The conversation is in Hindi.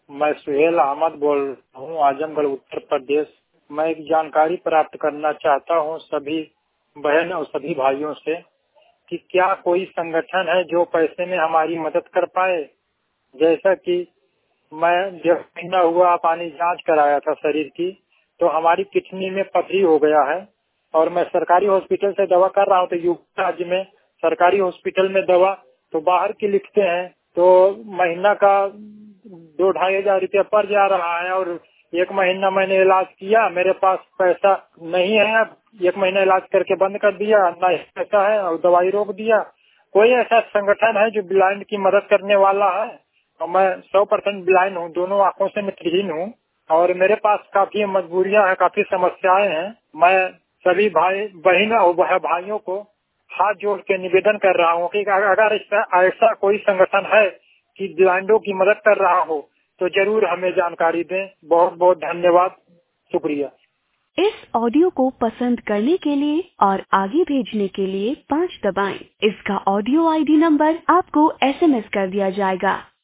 मैं सुहेल अहमद बोल रहा हूँ, आजमगढ़ उत्तर प्रदेश। मैं एक जानकारी प्राप्त करना चाहता हूँ सभी बहन और सभी भाइयों से कि क्या कोई संगठन है जो पैसे में हमारी मदद कर पाए। जैसा कि मैं जब महीना हुआ पानी जांच कराया था शरीर की, तो हमारी किडनी में पथरी हो गया है और मैं सरकारी हॉस्पिटल से दवा कर रहा हूँ। तो यूपी राज्य में सरकारी हॉस्पिटल में दवा तो बाहर की लिखते हैं, तो महीना का 2-2.5 हजार रुपया पड़ जा रहा है और 1 महीना मैंने इलाज किया, मेरे पास पैसा नहीं है। अब 1 महीना इलाज करके बंद कर दिया, ना पैसा है और दवाई रोक दिया। कोई ऐसा संगठन है जो ब्लाइंड की मदद करने वाला है? और मैं 100% ब्लाइंड हूँ, दोनों आंखों से नेत्रहीन हूँ और मेरे पास काफी मजबूरियां हैं, काफी समस्याएं हैं। मैं सभी भाई बहन और भाइयों को हाथ जोड़ के निवेदन कर रहा हूँ कि अगर ऐसा कोई संगठन है कि ब्लाइंडों की मदद कर रहा हो तो जरूर हमें जानकारी दें। बहुत बहुत धन्यवाद, शुक्रिया। इस ऑडियो को पसंद करने के लिए और आगे भेजने के लिए 5 दबाएं। इसका ऑडियो आईडी नंबर आपको SMS कर दिया जाएगा।